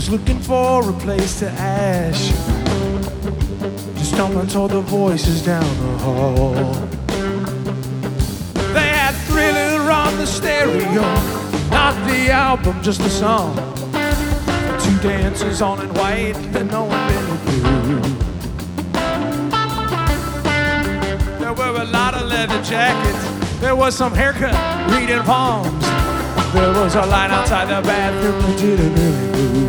was looking for a place to ash. Just stumbling toward the voices down the hall. They had Thriller on the stereo, not the album, just the song. Two dancers on in white that no one really knew. There were a lot of leather jackets. There was some haircut, reading palms. There was a line outside the bathroom that didn't really move.